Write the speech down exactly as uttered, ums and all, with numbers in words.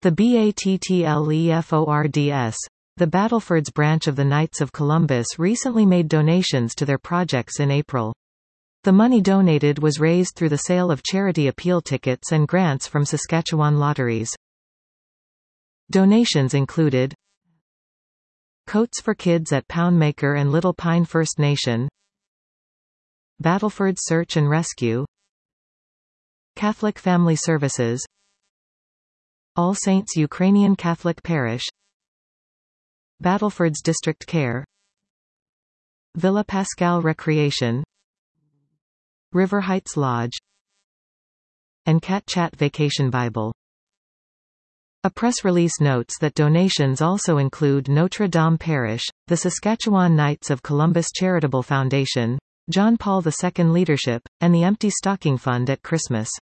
The BATTLEFORDS, the Battlefords branch of the Knights of Columbus, recently made donations to their projects in April. The money donated was raised through the sale of charity appeal tickets and grants from Saskatchewan lotteries. Donations included coats for kids at Poundmaker and Little Pine First Nation, Battleford Search and Rescue, Catholic Family Services, All Saints Ukrainian Catholic Parish, Battleford's District Care, Villa Pascal Recreation, River Heights Lodge, and Cat Chat Vacation Bible. A press release notes that donations also include Notre Dame Parish, the Saskatchewan Knights of Columbus Charitable Foundation, John Paul the Second Leadership, and the Empty Stocking Fund at Christmas.